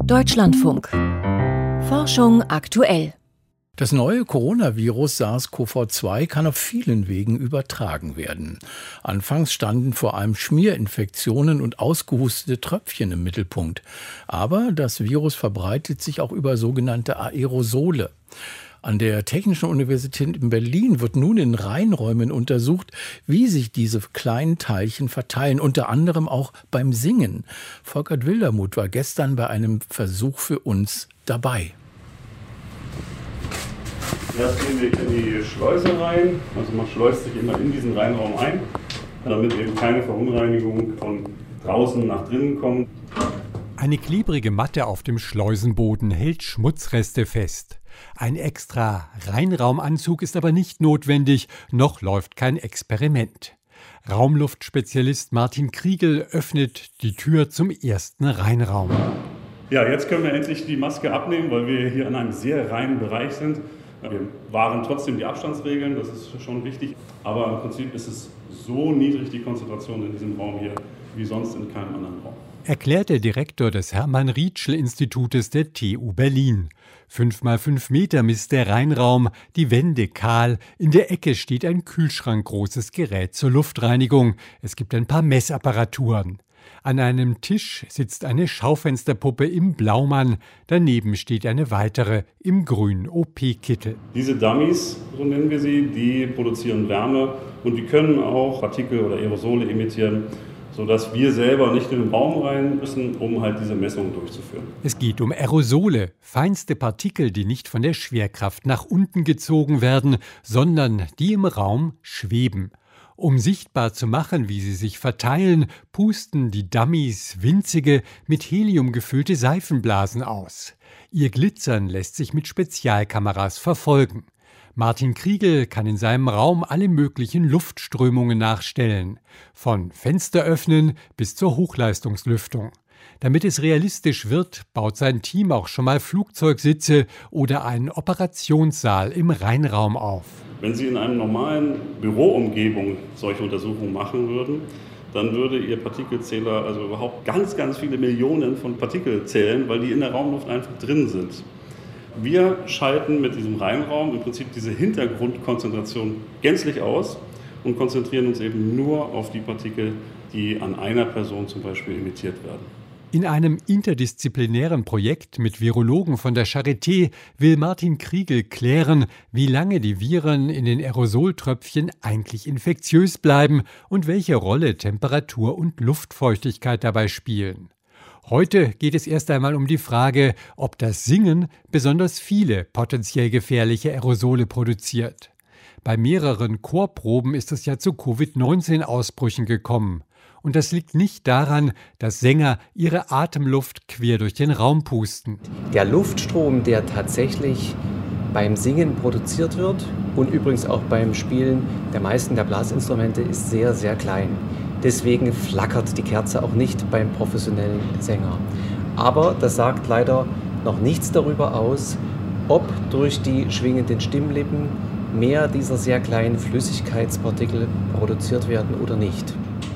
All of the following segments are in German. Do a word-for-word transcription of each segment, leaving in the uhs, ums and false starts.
Deutschlandfunk. Forschung aktuell. Das neue Coronavirus SARS-C o V zwei kann auf vielen Wegen übertragen werden. Anfangs standen vor allem Schmierinfektionen und ausgehustete Tröpfchen im Mittelpunkt. Aber das Virus verbreitet sich auch über sogenannte Aerosole. An der Technischen Universität in Berlin wird nun in Reinräumen untersucht, wie sich diese kleinen Teilchen verteilen, unter anderem auch beim Singen. Volkert Wildermuth war gestern bei einem Versuch für uns dabei. Erst gehen wir in die Schleuse rein, also man schleust sich immer in diesen Reinraum ein, damit eben keine Verunreinigung von draußen nach drinnen kommt. Eine klebrige Matte auf dem Schleusenboden hält Schmutzreste fest. Ein extra Reinraumanzug ist aber nicht notwendig, noch läuft kein Experiment. Raumluftspezialist Martin Kriegel öffnet die Tür zum ersten Reinraum. Ja, jetzt können wir endlich die Maske abnehmen, weil wir hier in einem sehr reinen Bereich sind. Wir wahren trotzdem die Abstandsregeln, das ist schon wichtig. Aber im Prinzip ist es so niedrig, die Konzentration in diesem Raum hier, wie sonst in keinem anderen Raum. Erklärt der Direktor des Hermann-Rietschel-Institutes der T U Berlin. Fünf mal fünf Meter misst der Reinraum, die Wände kahl. In der Ecke steht ein kühlschrankgroßes Gerät zur Luftreinigung. Es gibt ein paar Messapparaturen. An einem Tisch sitzt eine Schaufensterpuppe im Blaumann. Daneben steht eine weitere im grünen O P-Kittel. Diese Dummies, so nennen wir sie, die produzieren Wärme und die können auch Partikel oder Aerosole emittieren, sodass wir selber nicht in den Raum rein müssen, um halt diese Messungen durchzuführen. Es geht um Aerosole, feinste Partikel, die nicht von der Schwerkraft nach unten gezogen werden, sondern die im Raum schweben. Um sichtbar zu machen, wie sie sich verteilen, pusten die Dummies winzige, mit Helium gefüllte Seifenblasen aus. Ihr Glitzern lässt sich mit Spezialkameras verfolgen. Martin Kriegel kann in seinem Raum alle möglichen Luftströmungen nachstellen, von Fensteröffnen bis zur Hochleistungslüftung. Damit es realistisch wird, baut sein Team auch schon mal Flugzeugsitze oder einen Operationssaal im Reinraum auf. Wenn Sie in einer normalen Büroumgebung solche Untersuchungen machen würden, dann würde Ihr Partikelzähler also überhaupt ganz, ganz viele Millionen von Partikel zählen, weil die in der Raumluft einfach drin sind. Wir schalten mit diesem Reinraum im Prinzip diese Hintergrundkonzentration gänzlich aus und konzentrieren uns eben nur auf die Partikel, die an einer Person zum Beispiel emittiert werden. In einem interdisziplinären Projekt mit Virologen von der Charité will Martin Kriegel klären, wie lange die Viren in den Aerosoltröpfchen eigentlich infektiös bleiben und welche Rolle Temperatur und Luftfeuchtigkeit dabei spielen. Heute geht es erst einmal um die Frage, ob das Singen besonders viele potenziell gefährliche Aerosole produziert. Bei mehreren Chorproben ist es ja zu Covid neunzehn Ausbrüchen gekommen. Und das liegt nicht daran, dass Sänger ihre Atemluft quer durch den Raum pusten. Der Luftstrom, der tatsächlich beim Singen produziert wird und übrigens auch beim Spielen der meisten der Blasinstrumente, ist sehr, sehr klein. Deswegen flackert die Kerze auch nicht beim professionellen Sänger. Aber das sagt leider noch nichts darüber aus, ob durch die schwingenden Stimmlippen mehr dieser sehr kleinen Flüssigkeitspartikel produziert werden oder nicht.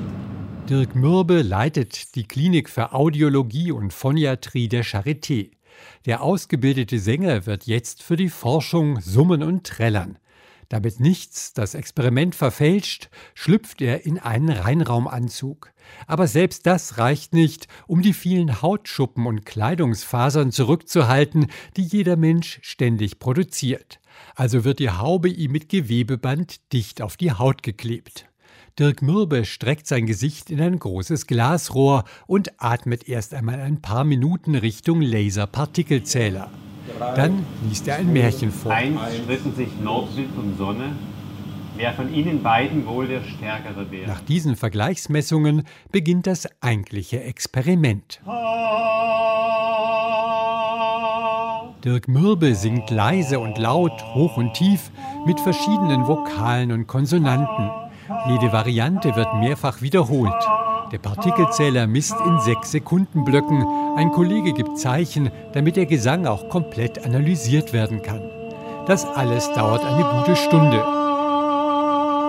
Dirk Mürbe leitet die Klinik für Audiologie und Phoniatrie der Charité. Der ausgebildete Sänger wird jetzt für die Forschung summen und trällern. Damit nichts das Experiment verfälscht, schlüpft er in einen Reinraumanzug. Aber selbst das reicht nicht, um die vielen Hautschuppen und Kleidungsfasern zurückzuhalten, die jeder Mensch ständig produziert. Also wird die Haube ihm mit Gewebeband dicht auf die Haut geklebt. Dirk Mürbe streckt sein Gesicht in ein großes Glasrohr und atmet erst einmal ein paar Minuten Richtung Laserpartikelzähler. Dann liest er ein Märchen vor. Einst stritten sich Nordwind und Sonne, wer von ihnen beiden wohl der Stärkere wäre. Nach diesen Vergleichsmessungen beginnt das eigentliche Experiment. Dirk Mürbe singt leise und laut, hoch und tief, mit verschiedenen Vokalen und Konsonanten. Jede Variante wird mehrfach wiederholt. Der Partikelzähler misst in sechs Sekundenblöcken. Ein Kollege gibt Zeichen, damit der Gesang auch komplett analysiert werden kann. Das alles dauert eine gute Stunde.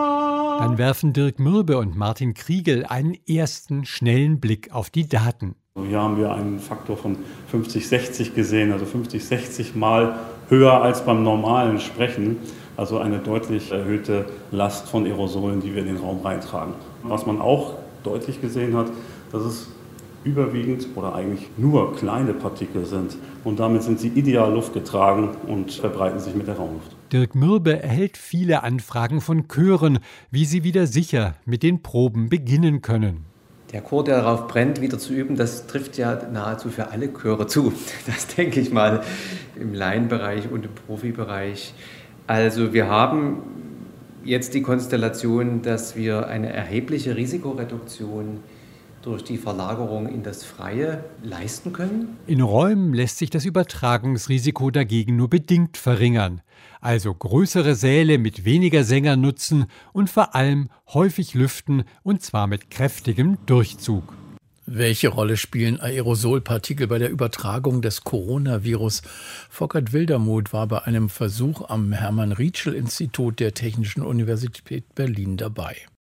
Dann werfen Dirk Mürbe und Martin Kriegel einen ersten schnellen Blick auf die Daten. Hier haben wir einen Faktor von fünfzig, sechzig gesehen, also fünfzig, sechzig Mal höher als beim normalen Sprechen. Also eine deutlich erhöhte Last von Aerosolen, die wir in den Raum reintragen. Was man auch deutlich gesehen hat, dass es überwiegend oder eigentlich nur kleine Partikel sind. Und damit sind sie ideal luftgetragen und verbreiten sich mit der Raumluft. Dirk Mürbe erhält viele Anfragen von Chören, wie sie wieder sicher mit den Proben beginnen können. Der Chor, der darauf brennt, wieder zu üben, das trifft ja nahezu für alle Chöre zu. Das denke ich mal im Laienbereich und im Profibereich. Also wir haben jetzt die Konstellation, dass wir eine erhebliche Risikoreduktion durch die Verlagerung in das Freie leisten können. In Räumen lässt sich das Übertragungsrisiko dagegen nur bedingt verringern. Also größere Säle mit weniger Sängern nutzen und vor allem häufig lüften, und zwar mit kräftigem Durchzug. Welche Rolle spielen Aerosolpartikel bei der Übertragung des Coronavirus? Volkert Wildermuth war bei einem Versuch am Hermann-Rietschel-Institut der Technischen Universität Berlin dabei.